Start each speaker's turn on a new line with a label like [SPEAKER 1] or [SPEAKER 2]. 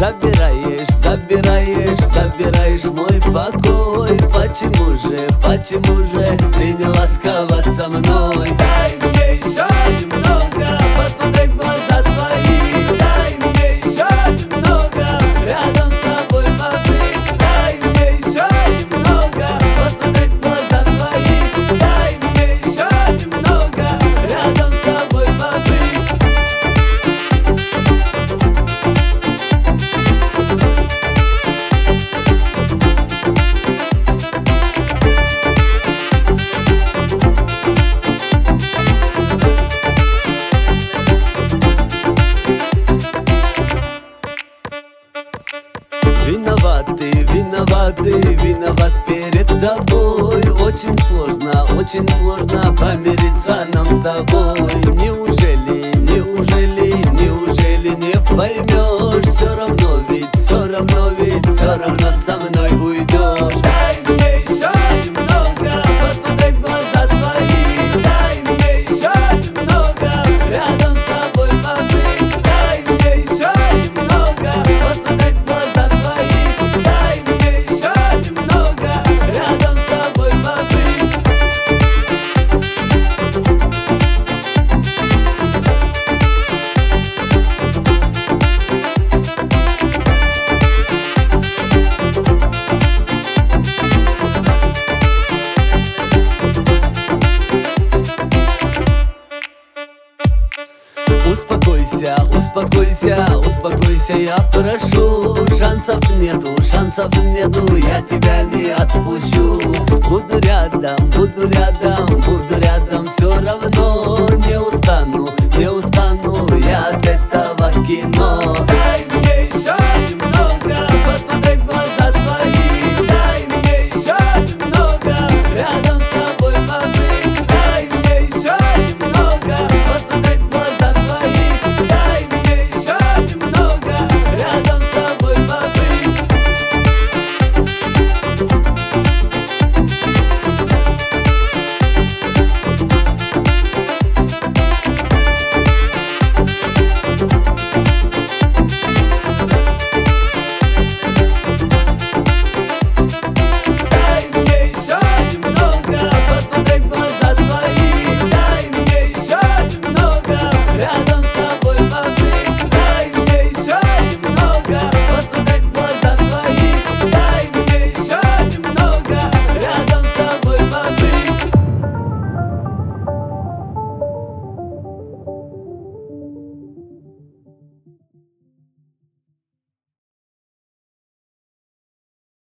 [SPEAKER 1] Забираешь мой покой. Почему же ты не ласкова со мной? Дай мне еще немного посмотреть в глаза твои. Дай мне еще немного рядом с тобой побыть. Дай мне еще немного посмотреть в глаза твои. Дай мне еще немного рядом с тобой побыть. Виноват перед тобой. Очень сложно помириться нам с тобой. Неужели не поймешь? Все равно со мной уйдешь. Дай мне еще немного посмотреть в глаза твои. Дай мне еще немного рядом с тобой побыть. Дай мне еще немного посмотреть в глаза твои. Дай мне еще немного рядом с тобой побыть. Успокойся, я прошу. Шансов нету, я тебя не отпущу. Буду рядом, все равно.